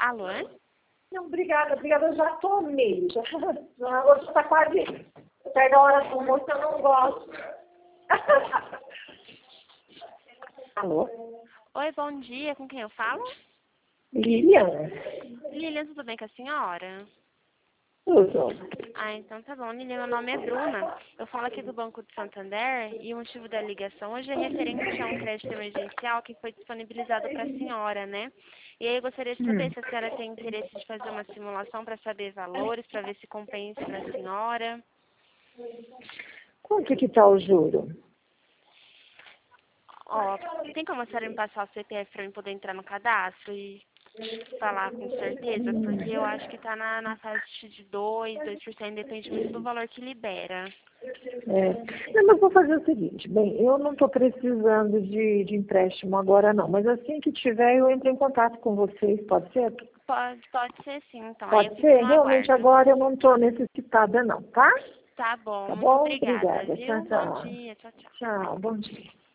Alô? Não, obrigada, eu já tô meio. Hoje está quase perto da hora do almoço, eu não gosto. Alô? Oi, bom dia. Com quem eu falo? Lilian? Lilian, tudo bem com a senhora? Tudo. Então tá bom. Lilian, meu nome é Bruna. Eu falo aqui do Banco de Santander e o motivo da ligação hoje é referente a um crédito emergencial que foi disponibilizado para a senhora, né? E aí eu gostaria de saber se a senhora tem interesse de fazer uma simulação para saber valores, para ver se compensa para a senhora. Quanto que está o juro? Ó, tem como a senhora me passar o CPF para eu poder entrar no cadastro e falar com certeza? Porque eu acho que está na faixa de 2%, depende muito do valor que libera. Não, mas vou fazer o seguinte, bem, eu não estou precisando de empréstimo agora não, mas assim que tiver eu entro em contato com vocês, pode ser? Pode ser sim, então. Aí eu Pode fico ser? no Realmente aguardo. agora eu não estou necessitada não, tá? Tá bom, Tá muito bom? obrigada, Obrigada. Tchau, viu? Bom tchau. dia, tchau, tchau. Tchau, bom dia.